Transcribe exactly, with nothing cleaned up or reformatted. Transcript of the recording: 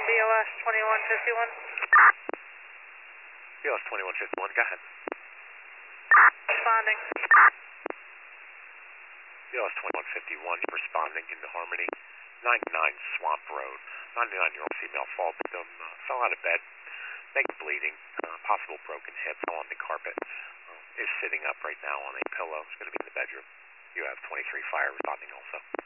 B O S twenty-one fifty-one. B O S twenty-one fifty-one, go ahead. Responding. B O S twenty-one fifty-one, responding into Harmony, ninety-nine Swamp Road. ninety-nine-year-old female fall victim, uh, fell out of bed, neck bleeding, uh, possible broken hip, fell on the carpet, uh, is sitting up right now on a pillow. It's going to be in the bedroom. You have twenty-three fire responding also.